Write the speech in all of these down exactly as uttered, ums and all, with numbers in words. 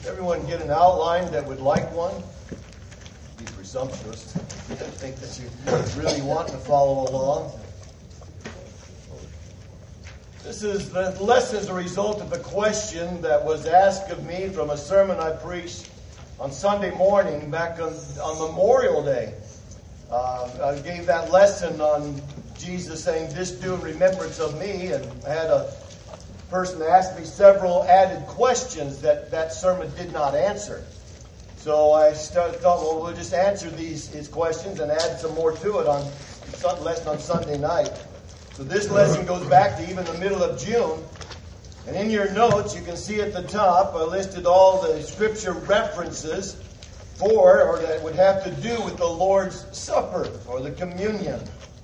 Everyone get an outline that would like one? Be presumptuous. I think that you really want to follow along. This is the lesson as a result of a question that was asked of me from a sermon I preached on Sunday morning back on, on Memorial Day. Uh, I gave that lesson on Jesus saying, "This do in remembrance of me," and I had a person asked me several added questions that that sermon did not answer. So I started, thought, well, we'll just answer these his questions and add some more to it on the lesson on Sunday night. So this lesson goes back to even the middle of June. And in your notes, you can see at the top, I listed all the scripture references for, or that would have to do with the Lord's Supper, or the communion.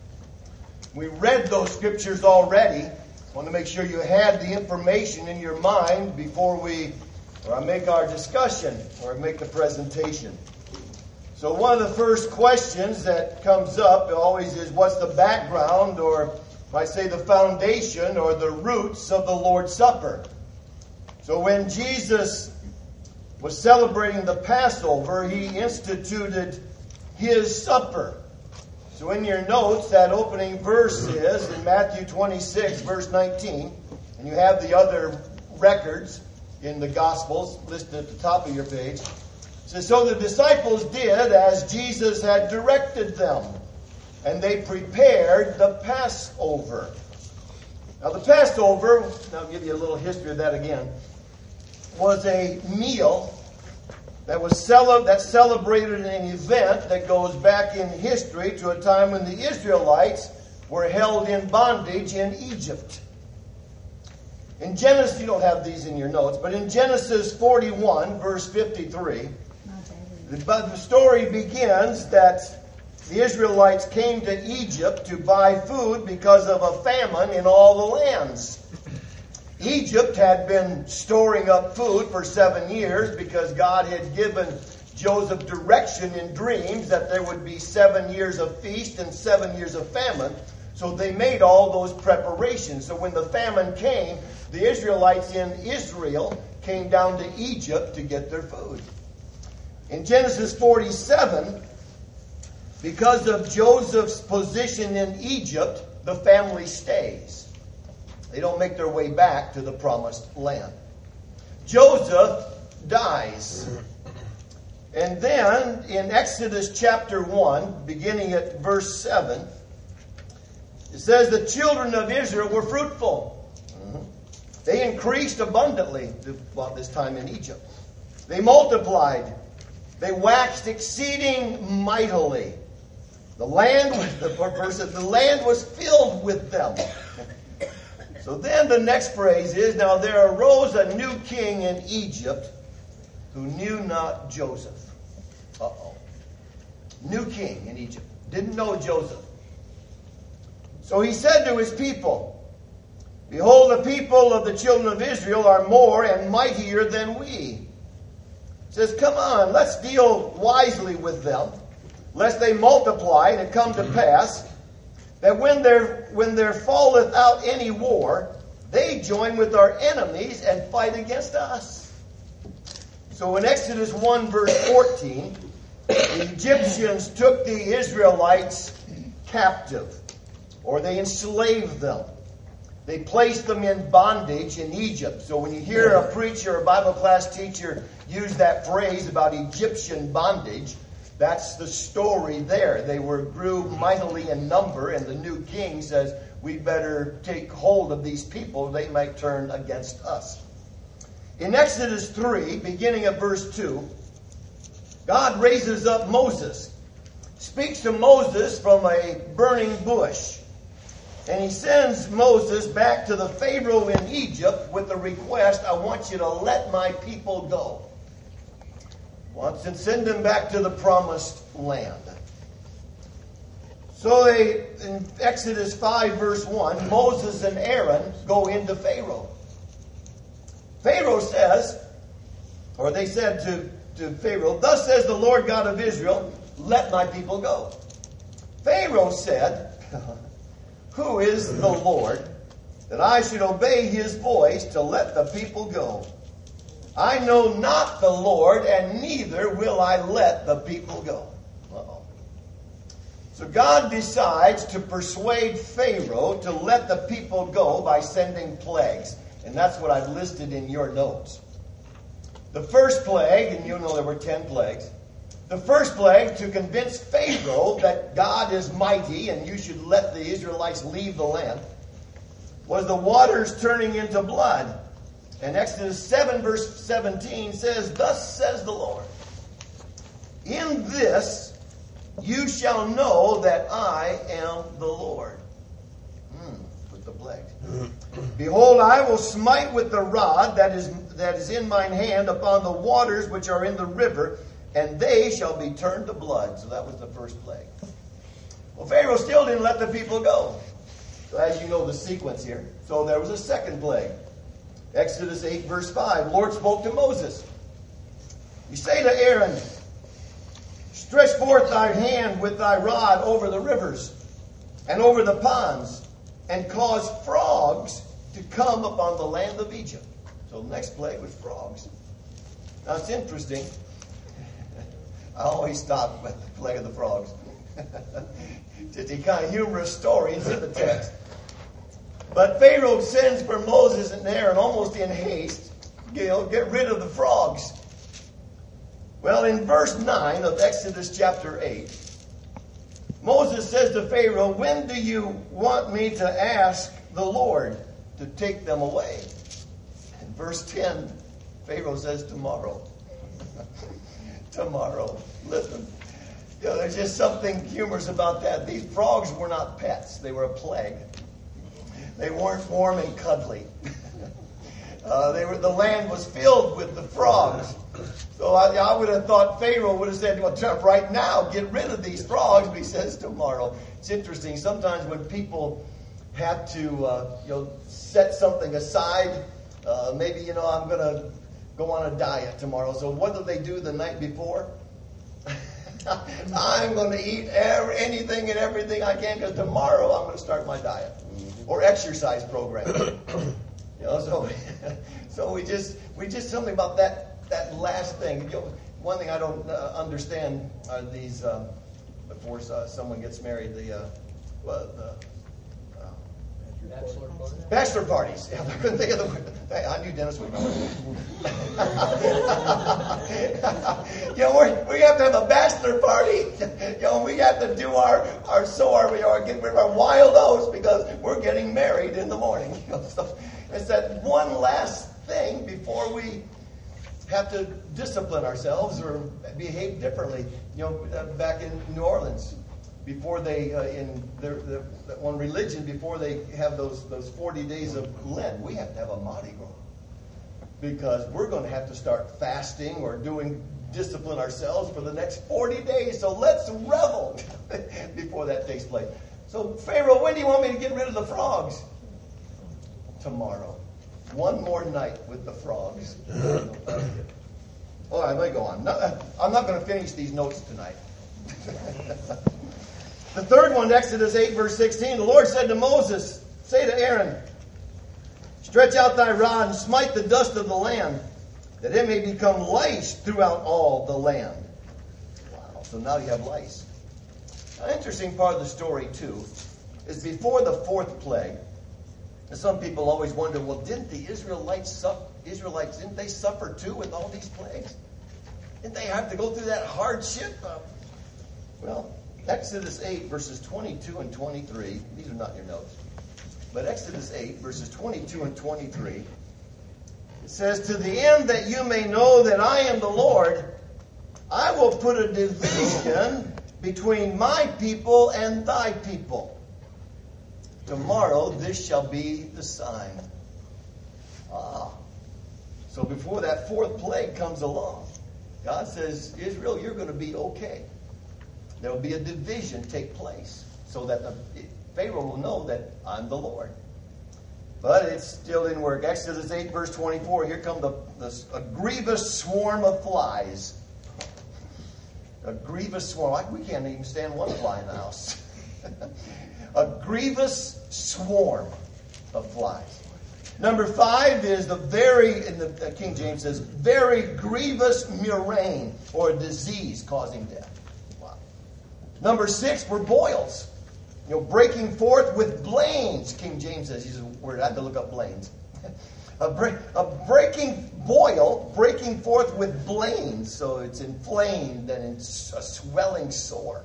We read those scriptures already. I want to make sure you had the information in your mind before we or I make our discussion or make the presentation. So one of the first questions that comes up always is, what's the background, or if I say the foundation or the roots of the Lord's Supper? So when Jesus was celebrating the Passover, he instituted his supper. So in your notes, that opening verse is in Matthew twenty-six, verse nineteen. And you have the other records in the Gospels listed at the top of your page. It says, "So the disciples did as Jesus had directed them, and they prepared the Passover." Now the Passover, I'll give you a little history of that again, was a meal that was cele- that celebrated an event that goes back in history to a time when the Israelites were held in bondage in Egypt. In Genesis, you don't have these in your notes, but in Genesis forty-one, verse fifty-three, the, the story begins that the Israelites came to Egypt to buy food because of a famine in all the lands. Egypt had been storing up food for seven years because God had given Joseph direction in dreams that there would be seven years of feast and seven years of famine. So they made all those preparations. So when the famine came, the Israelites in Israel came down to Egypt to get their food. In Genesis forty-seven, because of Joseph's position in Egypt, the family stays. They don't make their way back to the promised land. Joseph dies. And then in Exodus chapter one, beginning at verse seven, it says the children of Israel were fruitful. Mm-hmm. They increased abundantly about this time in Egypt. They multiplied. They waxed exceeding mightily. The land, the verse says, the land was filled with them. So then the next phrase is, "Now there arose a new king in Egypt who knew not Joseph." Uh-oh. New king in Egypt. Didn't know Joseph. So he said to his people, "Behold, the people of the children of Israel are more and mightier than we." He says, "Come on, let's deal wisely with them, lest they multiply, and it come to pass that when there when there falleth out any war, they join with our enemies and fight against us." So in Exodus one, verse fourteen, the Egyptians took the Israelites captive, or they enslaved them. They placed them in bondage in Egypt. So when you hear a preacher or a Bible class teacher use that phrase about Egyptian bondage, that's the story there. They were grew mightily in number, and the new king says, we better take hold of these people. They might turn against us. In Exodus three, beginning at verse two, God raises up Moses, speaks to Moses from a burning bush. And he sends Moses back to the Pharaoh in Egypt with the request, "I want you to let my people go." Wants to send them back to the promised land. So they, in Exodus five, verse one, Moses and Aaron go into Pharaoh. Pharaoh says, or they said to, to Pharaoh, "Thus says the Lord God of Israel, let my people go." Pharaoh said, "Who is the Lord, that I should obey his voice to let the people go? I know not the Lord, and neither will I let the people go. Uh-oh. So God decides to persuade Pharaoh to let the people go by sending plagues. And that's what I've listed in your notes. The first plague, and you know there were ten plagues. The first plague to convince Pharaoh that God is mighty and you should let the Israelites leave the land was the waters turning into blood. And Exodus seven verse seventeen says, "Thus says the Lord, in this you shall know that I am the Lord." Hmm, with the plagues. "Behold, I will smite with the rod that is that is in mine hand upon the waters which are in the river, and they shall be turned to blood." So that was the first plague. Well, Pharaoh still didn't let the people go. So as you know the sequence here. So there was a second plague. Exodus eight verse five. Lord spoke to Moses. You say to Aaron, "Stretch forth thy hand with thy rod over the rivers and over the ponds, and cause frogs to come upon the land of Egypt." So the next plague was frogs. Now it's interesting. I always stop with the plague of the frogs. Just a kind of humorous story. It's in the text. But Pharaoh sends for Moses and Aaron almost in haste. You know, get rid of the frogs. Well, in verse nine of Exodus chapter eight, Moses says to Pharaoh, "When do you want me to ask the Lord to take them away?" In verse ten, Pharaoh says, "Tomorrow." Tomorrow. Listen, you know, there's just something humorous about that. These frogs were not pets. They were a plague. They weren't warm and cuddly. uh, they were. The land was filled with the frogs. So I, I would have thought Pharaoh would have said, "Well, right now, get rid of these frogs." But he says tomorrow. It's interesting. Sometimes when people have to, uh, you know, set something aside, uh, maybe, you know, I'm going to go on a diet tomorrow. So what do they do the night before? I'm going to eat every, anything and everything I can because tomorrow I'm going to start my diet or exercise program. You know, so so we just we just something about that that last thing. You know, one thing I don't uh, understand are these um, before uh, someone gets married, the uh, well, the Bachelor party? Bachelor parties. Yeah, I couldn't think of the word. I knew Dennis would know. You know, we're, we have to have a bachelor party. You know, we have to do our, our so our, we are getting rid of our wild oats because we're getting married in the morning. You know, so it's that one last thing before we have to discipline ourselves or behave differently. You know, back in New Orleans, before they, uh, in their, their one religion, before they have those, those forty days of Lent, we have to have a Mardi Gras. Because we're going to have to start fasting or doing discipline ourselves for the next forty days. So let's revel before that takes place. So Pharaoh, when do you want me to get rid of the frogs? Tomorrow. One more night with the frogs. All right, let me go on. I'm not going to finish these notes tonight. The third one, Exodus eight, verse sixteen, the Lord said to Moses, "Say to Aaron, stretch out thy rod and smite the dust of the land, that it may become lice throughout all the land." Wow, so now you have lice. An interesting part of the story, too, is before the fourth plague, and some people always wonder, well, didn't the Israelites, suffer, Israelites, didn't they suffer too with all these plagues? Didn't they have to go through that hardship? Uh, well, Exodus eight, verses twenty-two and twenty-three. These are not your notes. But Exodus eight, verses twenty-two and twenty-three. It says, "To the end that you may know that I am the Lord, I will put a division between my people and thy people. Tomorrow this shall be the sign." Ah. So before that fourth plague comes along, God says, Israel, you're going to be okay. There will be a division take place so that the, Pharaoh will know that I'm the Lord. But it still didn't work. Exodus eight, verse twenty-four, here come the, the, a grievous swarm of flies. A grievous swarm. Like we can't even stand one fly in the house. A grievous swarm of flies. Number five is the very, in the uh, King James says, very grievous murrain, or a disease causing death. Wow. Number six were boils. You know, breaking forth with blains. King James says, he's a word, I had to look up blains. A, break, a breaking boil, breaking forth with blains, so it's inflamed and it's a swelling sore.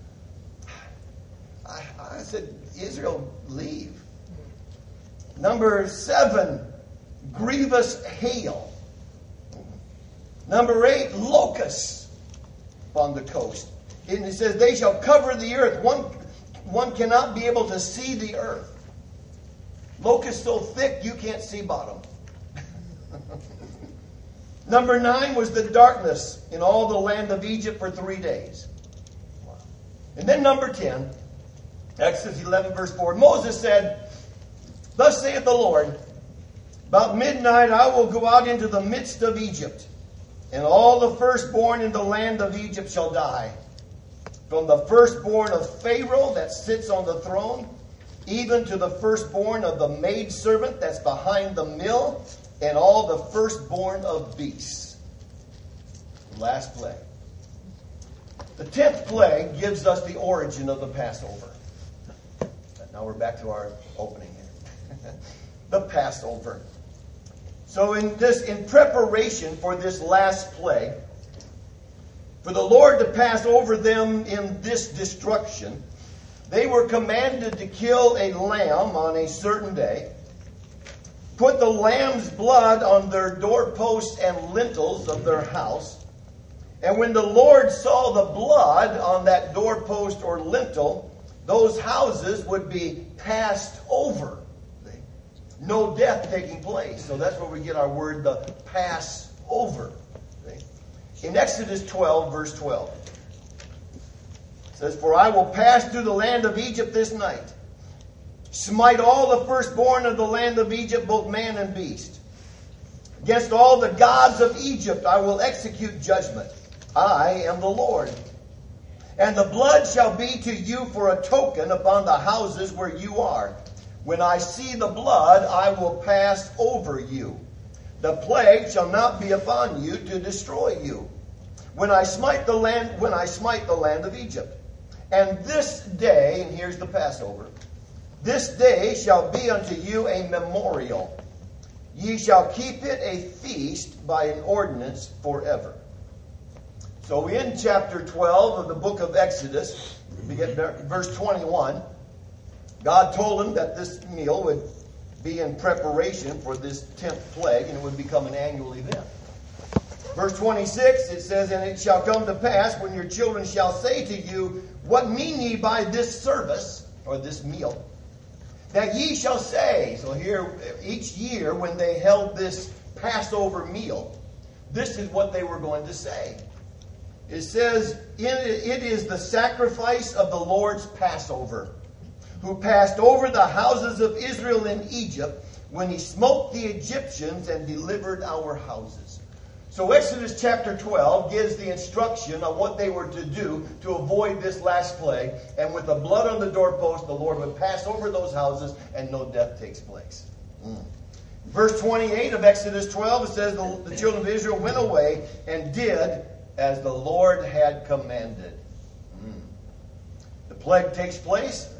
I, I said, Israel, leave. Number seven, grievous hail. Number eight, locusts on the coast. And it says, they shall cover the earth. One, one cannot be able to see the earth. Locusts so thick you can't see bottom. Number nine was the darkness in all the land of Egypt for three days. And then number ten, Exodus eleven verse four, Moses said, thus saith the Lord, about midnight I will go out into the midst of Egypt, and all the firstborn in the land of Egypt shall die. From the firstborn of Pharaoh that sits on the throne, even to the firstborn of the maidservant that's behind the mill, and all the firstborn of beasts. Last plague. The tenth plague gives us the origin of the Passover. Now we're back to our opening here. The Passover. So in this, in preparation for this last plague, for the Lord to pass over them in this destruction, they were commanded to kill a lamb on a certain day, put the lamb's blood on their doorposts and lintels of their house, and when the Lord saw the blood on that doorpost or lintel, those houses would be passed over. No death taking place. So that's where we get our word, the Passover. In Exodus twelve, verse twelve, it says, for I will pass through the land of Egypt this night, smite all the firstborn of the land of Egypt, both man and beast. Against all the gods of Egypt I will execute judgment. I am the Lord. And the blood shall be to you for a token upon the houses where you are. When I see the blood, I will pass over you. The plague shall not be upon you to destroy you. When I smite the land, when I smite the land of Egypt. And this day, and here's the Passover, this day shall be unto you a memorial. Ye shall keep it a feast by an ordinance forever. So in chapter twelve of the book of Exodus, we get verse twenty-one, God told him that this meal would be in preparation for this tenth plague, and it would become an annual event. Verse twenty-six, it says, and it shall come to pass when your children shall say to you, what mean ye by this service, or this meal? That ye shall say, so here, each year when they held this Passover meal, this is what they were going to say. It says, it is the sacrifice of the Lord's Passover, who passed over the houses of Israel in Egypt when he smote the Egyptians and delivered our houses. So Exodus chapter twelve gives the instruction on what they were to do to avoid this last plague. And with the blood on the doorpost, the Lord would pass over those houses and no death takes place. Mm. Verse twenty-eight of Exodus twelve, it says, the, the children of Israel went away and did as the Lord had commanded. Mm. The plague takes place.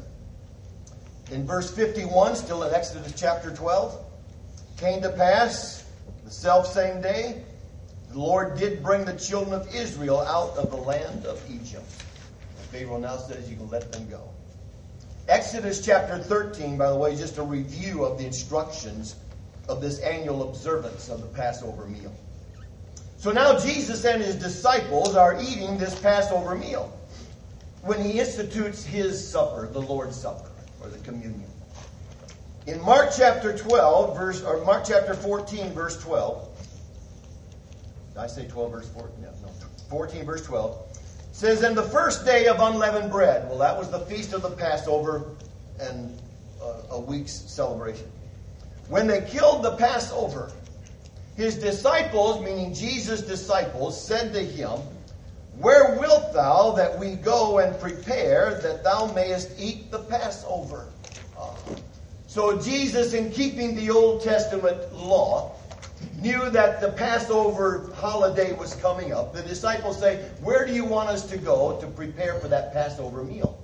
In verse fifty-one, still in Exodus chapter twelve, came to pass the selfsame day, the Lord did bring the children of Israel out of the land of Egypt. And Pharaoh now says you can let them go. Exodus chapter thirteen, by the way, is just a review of the instructions of this annual observance of the Passover meal. So now Jesus and his disciples are eating this Passover meal when he institutes his supper, the Lord's Supper, or the communion. In Mark chapter twelve, verse or Mark chapter fourteen, verse twelve. Did I say twelve, verse fourteen? No, no. fourteen, verse twelve. Says, and the first day of unleavened bread. Well, that was the feast of the Passover and a, a week's celebration. When they killed the Passover, his disciples, meaning Jesus' disciples, said to him, where wilt thou that we go and prepare that thou mayest eat the Passover? Uh, So Jesus, in keeping the Old Testament law, knew that the Passover holiday was coming up. The disciples say, where do you want us to go to prepare for that Passover meal?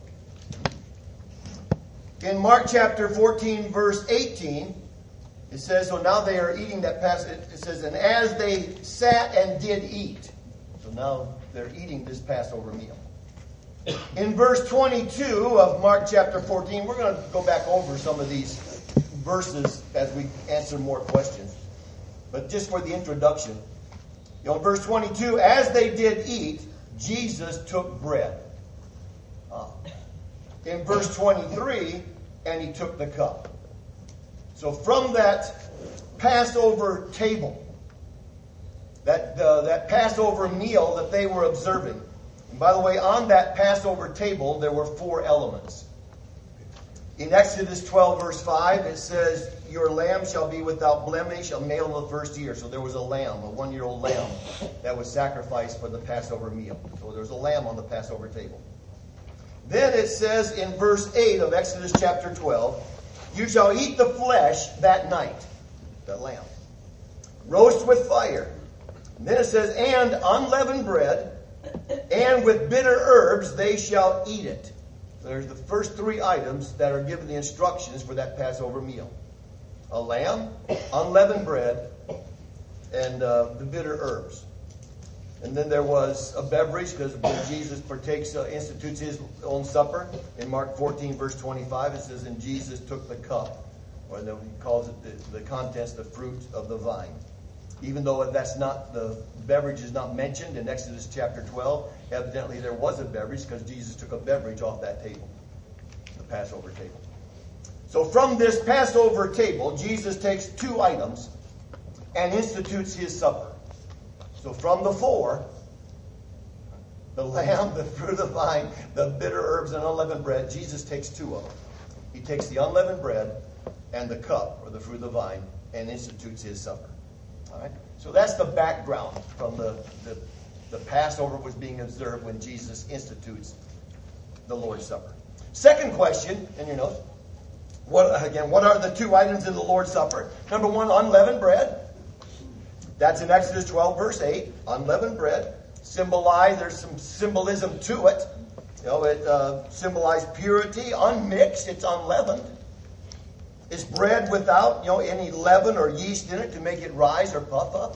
In Mark chapter fourteen, verse eighteen, it says, so now they are eating that Passover. It says, and as they sat and did eat. So now they're eating this Passover meal. In verse twenty-two of Mark chapter fourteen, we're going to go back over some of these verses as we answer more questions. But just for the introduction, you know, in verse twenty-two, as they did eat, Jesus took bread. Uh, in verse twenty-three, and he took the cup. So from that Passover table, that uh, that Passover meal that they were observing. And by the way, on that Passover table, there were four elements. In Exodus twelve, verse five, it says, your lamb shall be without blemish, a male of the first year. So there was a lamb, a one-year-old lamb, that was sacrificed for the Passover meal. So there's a lamb on the Passover table. Then it says in verse eight of Exodus chapter twelve, you shall eat the flesh that night, the lamb, roast with fire. And then it says, and unleavened bread, and with bitter herbs they shall eat it. So there's the first three items that are given the instructions for that Passover meal. A lamb, unleavened bread, and uh, the bitter herbs. And then there was a beverage, because when Jesus partakes, uh, institutes his own supper, in Mark fourteen, verse twenty-five, it says, and Jesus took the cup, or the, he calls it the, the contents, the fruit of the vine. Even though that's not, the beverage is not mentioned in Exodus chapter twelve, evidently there was a beverage, because Jesus took a beverage off that table, the Passover table. So from this Passover table, Jesus takes two items and institutes his supper. So from the four, the lamb, the fruit of the vine, the bitter herbs, and unleavened bread, Jesus takes two of them. He takes the unleavened bread and the cup, or the fruit of the vine, and institutes his supper. All right? So that's the background from the, the, the Passover was being observed when Jesus institutes the Lord's Supper. Second question in your notes. What, again, what are the two items in the Lord's Supper? Number one, unleavened bread. That's in Exodus twelve, verse eight. Unleavened bread. Symbolize, there's some symbolism to it. You know, it uh, symbolized purity, unmixed, it's unleavened. It's bread without, you know, any leaven or yeast in it to make it rise or puff up.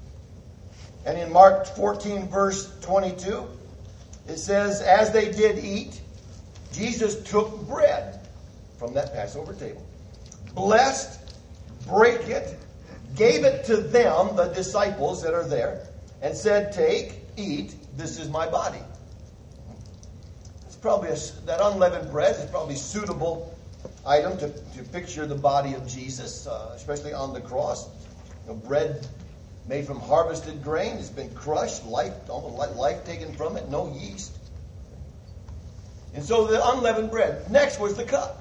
And in Mark fourteen, verse twenty-two, it says, as they did eat, Jesus took bread from that Passover table, blessed, break it, gave it to them, the disciples that are there, and said, take, eat, this is my body. It's probably a, that unleavened bread is probably a suitable item to, to picture the body of Jesus, uh, especially on the cross. You know, bread made from harvested grain has been crushed, life, almost like life taken from it, no yeast. And so the unleavened bread. Next was the cup.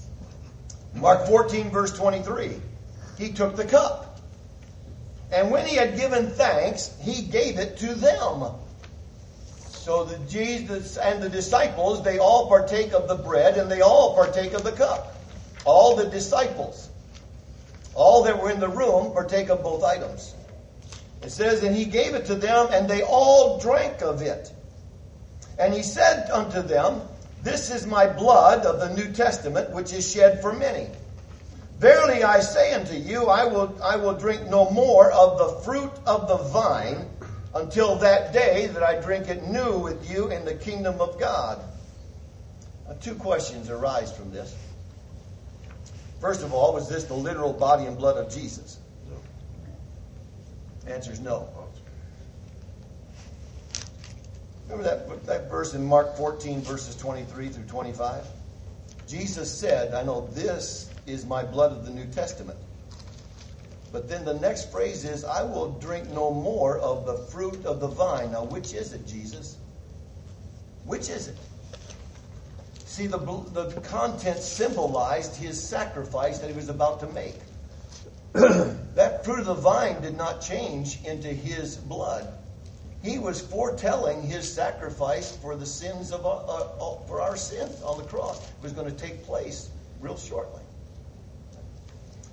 Mark fourteen, verse twenty-three. He took the cup. And when he had given thanks, he gave it to them. So the Jesus and the disciples, they all partake of the bread and they all partake of the cup. All the disciples, all that were in the room, partake of both items. It says, and he gave it to them, and they all drank of it. And he said unto them, this is my blood of the New Testament, which is shed for many. Verily I say unto you, I will, I will drink no more of the fruit of the vine until that day that I drink it new with you in the kingdom of God. Now, two questions arise from this. First of all, was this the literal body and blood of Jesus? No. The answer is no. Remember that, that verse in Mark fourteen, verses twenty-three through twenty-five? Jesus said, I know this is my blood of the New Testament. But then the next phrase is, I will drink no more of the fruit of the vine. Now, which is it, Jesus? Which is it? See, the, the content symbolized his sacrifice that he was about to make. That fruit of the vine did not change into his blood. He was foretelling his sacrifice for the sins of uh, uh, for our sins on the cross. It was going to take place real shortly.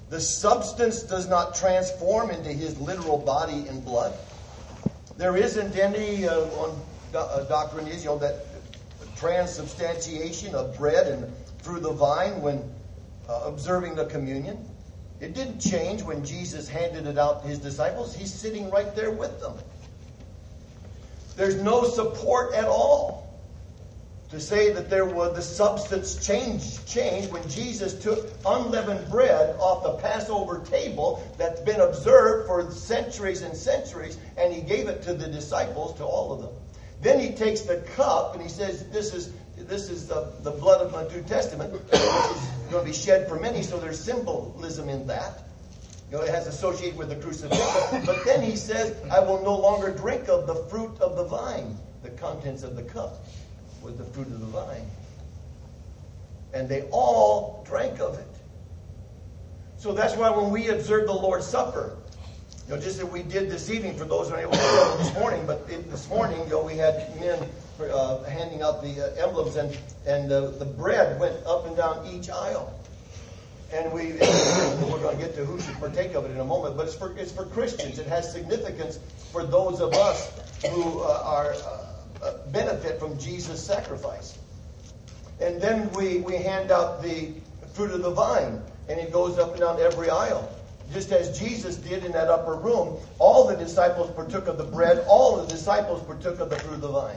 The substance does not transform into his literal body and blood. There isn't any, uh, on do- uh, doctrine is, you know, that transubstantiation of bread and through the vine when uh, observing the communion. It didn't change when Jesus handed it out to his disciples. He's sitting right there with them. There's no support at all to say that there was the substance change changed when Jesus took unleavened bread off the Passover table that's been observed for centuries and centuries, and he gave it to the disciples, to all of them. Then he takes the cup and he says, "This is this is the, the blood of my New Testament, which is going to be shed for many." So there's symbolism in that. You know, it has associated with the crucifixion. But then he says, "I will no longer drink of the fruit of the vine." The contents of the cup was the fruit of the vine. And they all drank of it. So that's why when we observe the Lord's Supper, you know, just as we did this evening, for those who are able to go this morning, but it, this morning, you know, we had men uh, handing out the uh, emblems, and and uh, the bread went up and down each aisle. And we we're going to get to who should partake of it in a moment, but it's for it's for Christians. It has significance for those of us who uh, are uh, benefit from Jesus' sacrifice. And then we we hand out the fruit of the vine, and it goes up and down every aisle. Just as Jesus did in that upper room, all the disciples partook of the bread, all the disciples partook of the fruit of the vine.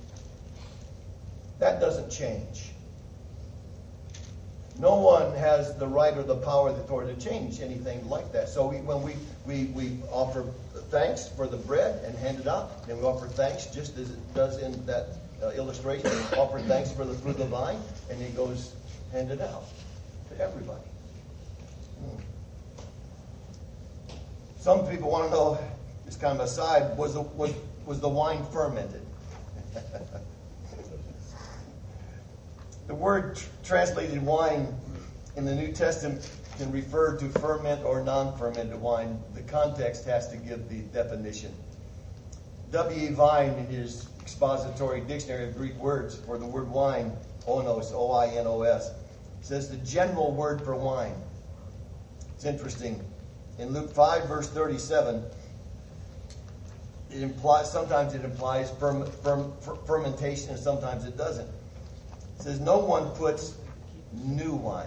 That doesn't change. No one has the right or the power or the authority to change anything like that. So we, when we, we, we offer thanks for the bread and hand it out, then we offer thanks just as it does in that uh, illustration. Offer thanks for the fruit of the vine, and it goes handed out to everybody. Hmm. Some people want to know, this kind of aside, was the, was, was the wine fermented? The word tr- translated wine in the New Testament can refer to ferment or non-fermented wine. The context has to give the definition. W E. Vine, in his expository dictionary of Greek words for the word wine, onos, O I N O S, says the general word for wine. It's interesting. In Luke five, verse thirty-seven, it implies, sometimes it implies ferm, ferm, fermentation, and sometimes it doesn't. It says, no one puts new wine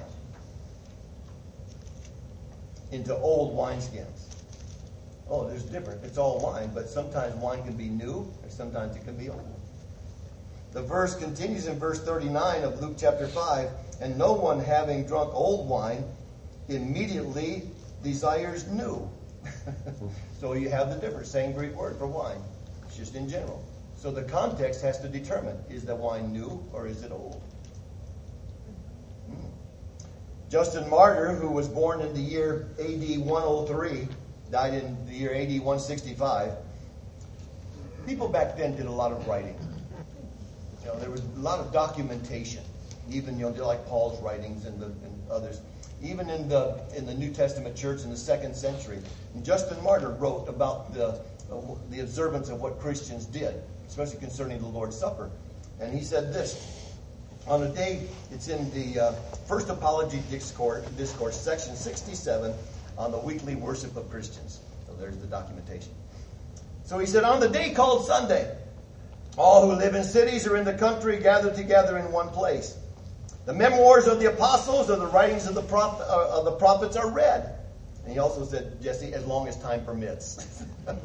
into old wineskins. Oh, there's different. It's all wine, but sometimes wine can be new, and sometimes it can be old. The verse continues in verse thirty-nine of Luke chapter five, and no one having drunk old wine immediately desires new. So you have the difference. Same Greek word for wine. It's just in general. So the context has to determine, is the wine new or is it old? Hmm. Justin Martyr, who was born in the year A D one oh three, died in the year A D one sixty-five. People back then did a lot of writing. You know, there was a lot of documentation. Even, you know, like Paul's writings and, the, and others. Even in the in the New Testament church in the second century, and Justin Martyr wrote about the uh, the observance of what Christians did, especially concerning the Lord's Supper. And he said this, on a day, it's in the uh, First Apology Discourse, Discourse, section sixty-seven, on the weekly worship of Christians. So there's the documentation. So he said, on the day called Sunday, all who live in cities or in the country gather together in one place. The memoirs of the apostles or the writings of the, prophet, uh, of the prophets are read. And he also said, Jesse, as long as time permits.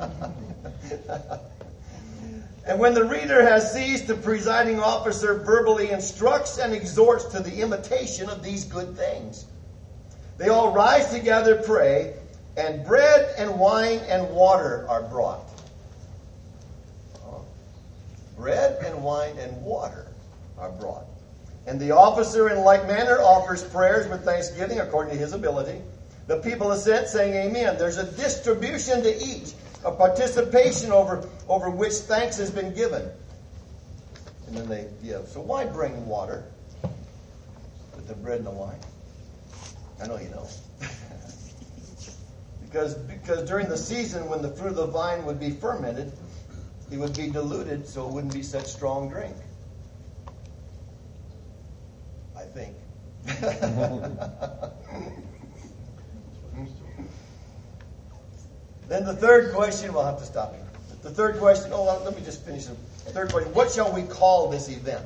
And when the reader has ceased, the presiding officer verbally instructs and exhorts to the imitation of these good things. They all rise together, pray, and bread and wine and water are brought. Oh. Bread and wine and water are brought. And the officer in like manner offers prayers with thanksgiving according to his ability. The people assent, saying amen. There's a distribution to each, a participation over, over which thanks has been given. And then they give. So why bring water with the bread and the wine? I know you know. because, because during the season when the fruit of the vine would be fermented, it would be diluted so it wouldn't be such strong drink. I think. Then the third question, we'll have to stop here. The third question, oh, let me just finish. The third question, what shall we call this event?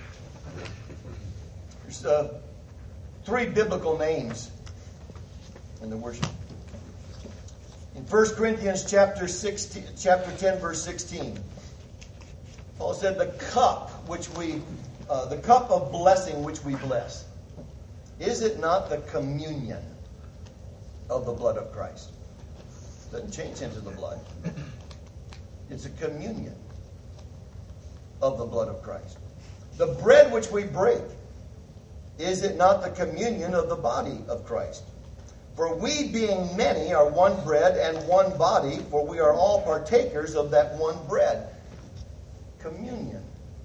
There's uh, three biblical names in the worship. In First Corinthians chapter sixteen, chapter ten, verse sixteen, Paul said, "The cup which we, uh, the cup of blessing which we bless, is it not the communion of the blood of Christ?" Doesn't change into the blood. It's a communion of the blood of Christ. The bread which we break, is it not the communion of the body of Christ? For we, being many, are one bread and one body, for we are all partakers of that one bread. Communion.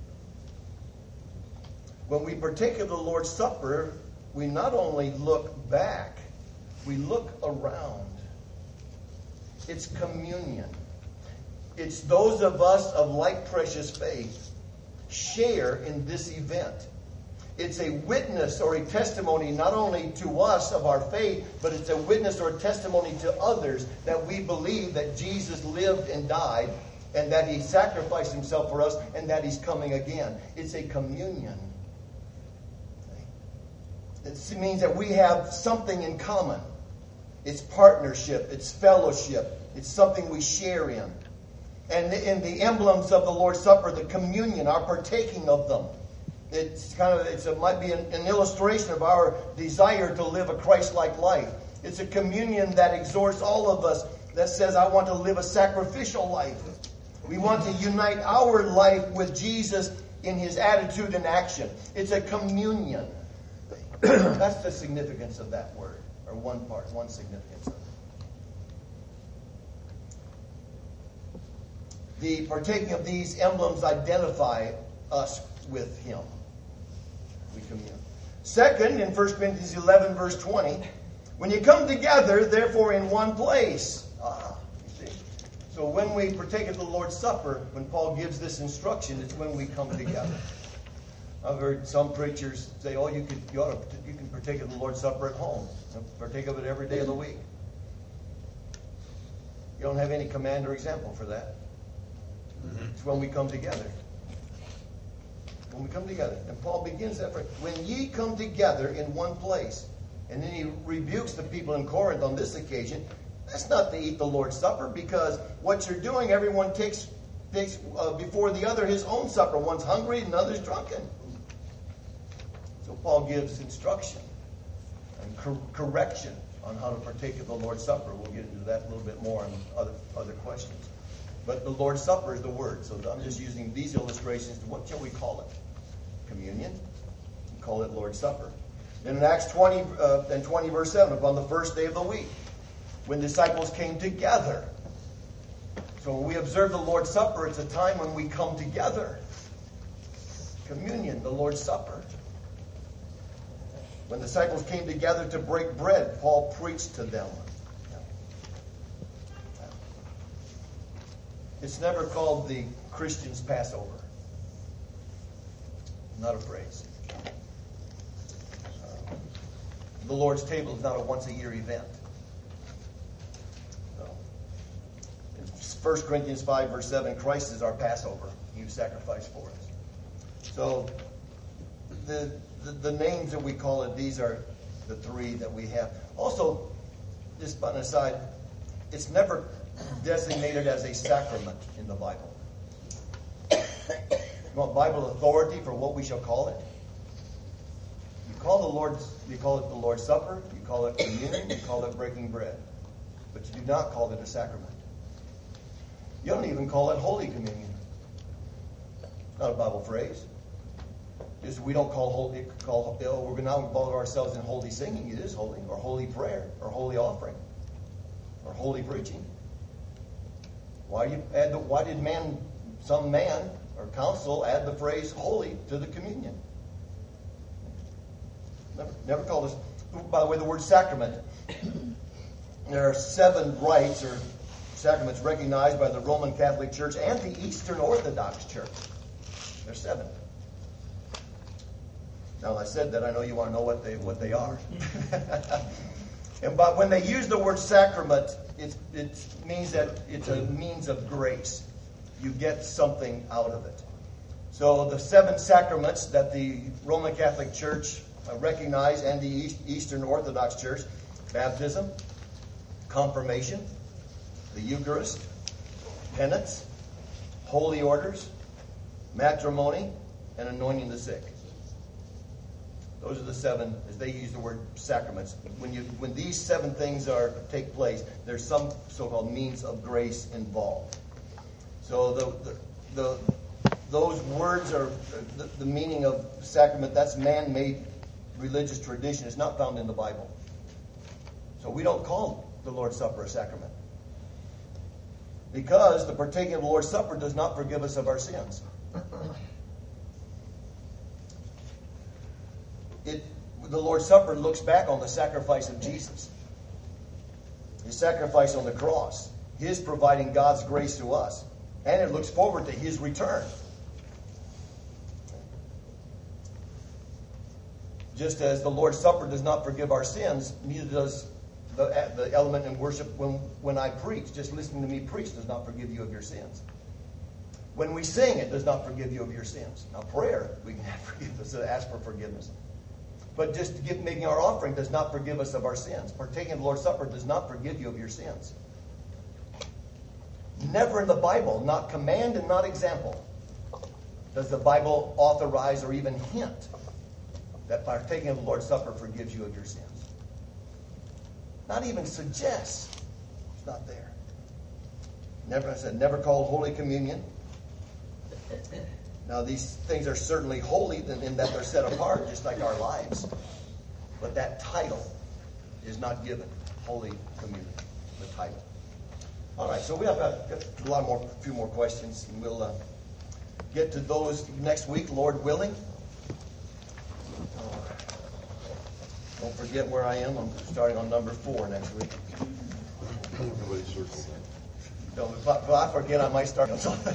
When we partake of the Lord's Supper, we not only look back, we look around. It's communion. It's those of us of like precious faith share in this event. It's a witness or a testimony not only to us of our faith, but it's a witness or a testimony to others that we believe that Jesus lived and died, and that He sacrificed Himself for us, and that He's coming again. It's a communion. It means that we have something in common. It's partnership. It's fellowship. It's something we share in. And in the emblems of the Lord's Supper, the communion, our partaking of them, it's kind of it's, it might be an, an illustration of our desire to live a Christ-like life. It's a communion that exhorts all of us, that says, I want to live a sacrificial life. We want to unite our life with Jesus in His attitude and action. It's a communion. That's the significance of that word, or one part, one significance of it. The partaking of these emblems identify us with Him. We commune. Second, in First Corinthians eleven, verse twenty, when you come together, therefore, in one place. Ah, you see. So when we partake of the Lord's Supper, when Paul gives this instruction, it's when we come together. I've heard some preachers say, "Oh, you could you, ought to, you can partake of the Lord's Supper at home, partake of it every day of the week." You don't have any command or example for that. Mm-hmm. It's when we come together. When we come together, and Paul begins that phrase: "When ye come together in one place," and then he rebukes the people in Corinth on this occasion. That's not to eat the Lord's Supper, because what you're doing, everyone takes takes uh, before the other his own supper. One's hungry and others drunken. So Paul gives instruction and cor- correction on how to partake of the Lord's Supper. We'll get into that a little bit more in other other questions. But the Lord's Supper is the word. So I'm just using these illustrations. What shall we call it? Communion. We call it Lord's Supper. Then in Acts twenty uh, and twenty, verse seven, upon the first day of the week, when disciples came together. So when we observe the Lord's Supper, it's a time when we come together. Communion, the Lord's Supper. When the disciples came together to break bread, Paul preached to them. It's never called the Christian's Passover. Not a phrase. Uh, the Lord's table is not a once-a-year event. No. In First Corinthians five, verse seven, Christ is our Passover. He was sacrificed for us. So the, the the names that we call it, these are the three that we have. Also, just by an aside, it's never designated as a sacrament in the Bible. You want Bible authority for what we shall call it? You call the Lord's, you call it the Lord's Supper, you call it communion, you call it breaking bread. But you do not call it a sacrament. You don't even call it Holy Communion. Not a Bible phrase. Just we don't call holy, call, oh, we're now involve ourselves in holy singing. It is holy, or holy prayer, or holy offering, or holy preaching. Why you add the, why did man, some man or council add the phrase holy to the communion? Never, never called us. By the way, the word sacrament. There are seven rites or sacraments recognized by the Roman Catholic Church and the Eastern Orthodox Church. There's seven. Now, I said that, I know you want to know what they what they are. And but when they use the word sacrament, it, it means that it's a means of grace. You get something out of it. So the seven sacraments that the Roman Catholic Church recognized, and the Eastern Orthodox Church: baptism, confirmation, the Eucharist, penance, holy orders, matrimony, and anointing the sick. Those are the seven, as they use the word sacraments. When you when these seven things are take place, there's some so-called means of grace involved. So the the, the those words are the, the meaning of sacrament. That's man-made religious tradition. It's not found in the Bible. So we don't call the Lord's Supper a sacrament, because the partaking of the Lord's Supper does not forgive us of our sins. It, the Lord's Supper looks back on the sacrifice of Jesus. His sacrifice on the cross. His providing God's grace to us. And it looks forward to His return. Just as the Lord's Supper does not forgive our sins, neither does the, the element in worship when, when I preach. Just listening to me preach does not forgive you of your sins. When we sing, it does not forgive you of your sins. Now, prayer, we can have forgiveness, ask for forgiveness. But just give, making our offering does not forgive us of our sins. Partaking of the Lord's Supper does not forgive you of your sins. Never in the Bible, not command and not example, does the Bible authorize or even hint that partaking of the Lord's Supper forgives you of your sins. Not even suggests. It's not there. Never, I said, never called Holy Communion. Now, these things are certainly holy in that they're set apart, just like our lives. But that title is not given. Holy Communion, the title. All right, so we have got a lot more, a few more questions, and we'll uh, get to those next week, Lord willing. Uh, don't forget where I am. I'm starting on number four next week. No, if I, if I forget, I might start on something.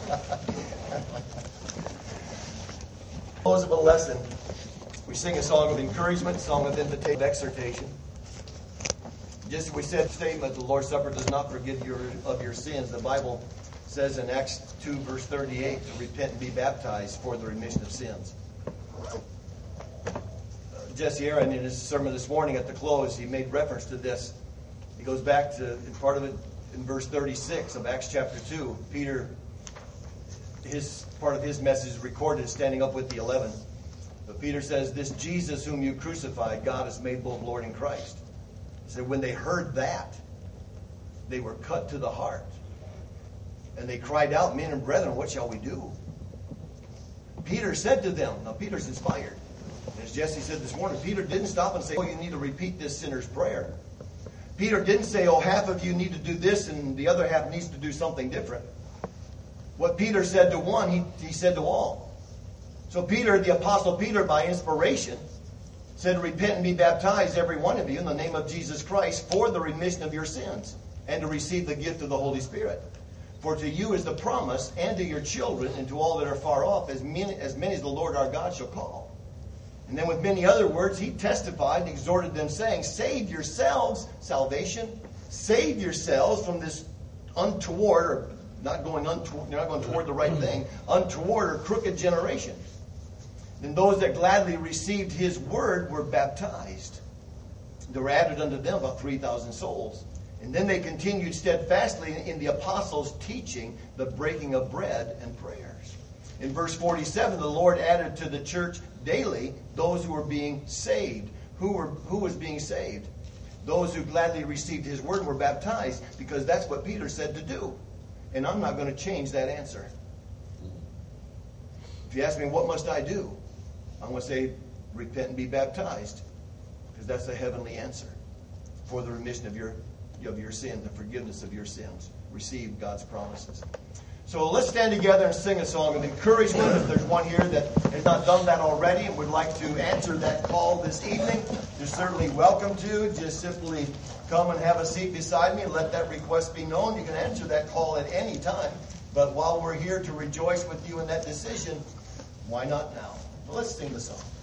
Close of a lesson, we sing a song of encouragement, song of invitation, exhortation. Just as we said, statement, the Lord's Supper does not forgive you of your sins. The Bible says in Acts two, verse thirty-eight, to repent and be baptized for the remission of sins. Jesse Aaron, in his sermon this morning at the close, he made reference to this. He goes back to part of it in verse thirty-six of Acts chapter two. Peter, his part of his message is recorded standing up with the eleven. But Peter says, this Jesus whom you crucified, God has made both Lord and Christ. He said, when they heard that, they were cut to the heart. And they cried out, men and brethren, what shall we do? Peter said to them, now Peter's inspired. As Jesse said this morning, Peter didn't stop and say, oh, you need to repeat this sinner's prayer. Peter didn't say, oh, half of you need to do this and the other half needs to do something different. What Peter said to one, he, he said to all. So Peter, the Apostle Peter, by inspiration, said, repent and be baptized, every one of you, in the name of Jesus Christ, for the remission of your sins, and to receive the gift of the Holy Spirit. For to you is the promise, and to your children, and to all that are far off, as many as, many as the Lord our God shall call. And then with many other words, he testified and exhorted them, saying, save yourselves, salvation, save yourselves from this untoward, or not going untoward, you're not going toward the right thing, untoward or crooked generation. And those that gladly received his word were baptized. There were added unto them about three thousand souls. And then they continued steadfastly in the apostles' teaching, the breaking of bread and prayers. In verse forty-seven, the Lord added to the church daily those who were being saved. Who were who was being saved? Those who gladly received his word were baptized, because that's what Peter said to do. And I'm not going to change that answer. If you ask me, what must I do? I'm going to say, repent and be baptized, because that's the heavenly answer for the remission of your of your sin, the forgiveness of your sins. Receive God's promises. So let's stand together and sing a song of encouragement. If there's one here that has not done that already and would like to answer that call this evening, you're certainly welcome to. Just simply come and have a seat beside me and let that request be known. You can answer that call at any time. But while we're here to rejoice with you in that decision, why not now? Well, let's sing the song.